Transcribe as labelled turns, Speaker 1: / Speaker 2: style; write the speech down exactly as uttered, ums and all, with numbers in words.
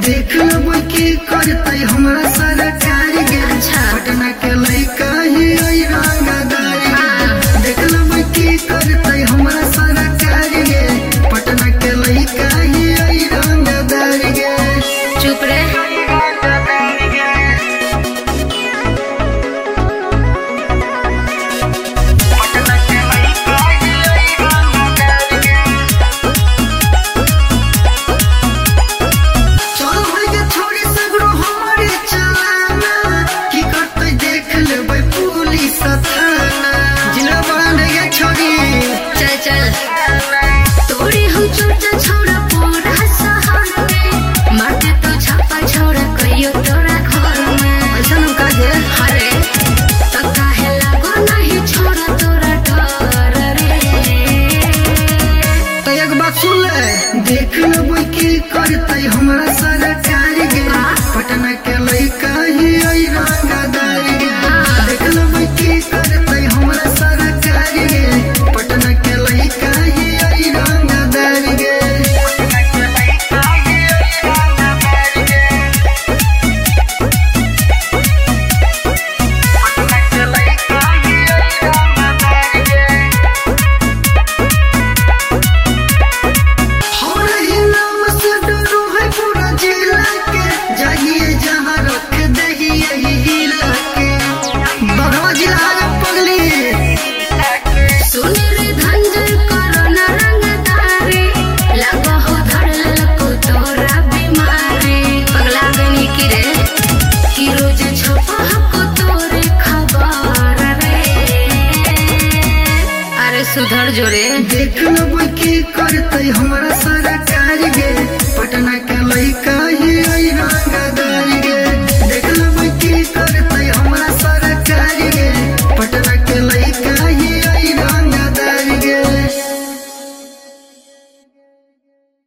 Speaker 1: देख लेबै की करतै हमरा सरकार गे। पटना के लइका ही ओइ रंगदार गे। देख लेबै की करतै हमरा सरकार गे। पटना के लइका ही ओइ रंगदार गे।
Speaker 2: चुप रे। चल चल तोड़ी हम छोटा छोड़ा पूरा शहर में मारते तो छापा छोड़ा कहियो तोरा घर में
Speaker 1: ऐसा न काजे
Speaker 2: हरे तो काहे लागो नहीं छोड़ा तोरा डर रे।
Speaker 1: तो एक बात सुन ले, देख लेबै की करतै हमरा सरकार गे। पटना के लइका ही ओइ रंगदार गे। देख लेबै की करतै हमरा सरकार गे। पटना के लइका ही ओइ रंगदार गे। हमरा ही नाम से डरो है पूरा जिला के। जाइए जहाँ रख दही यही हिला के। बगवा जिला है पगली।
Speaker 2: सुन रे धंजर करो न रंगदारी लगो हो धड़ल को तोरा बीमारी पगला गनी की रे कि रोज छपा को तोरे खबर रे। अरे सुधर जोरे।
Speaker 1: देख लेबै की करतै हमरा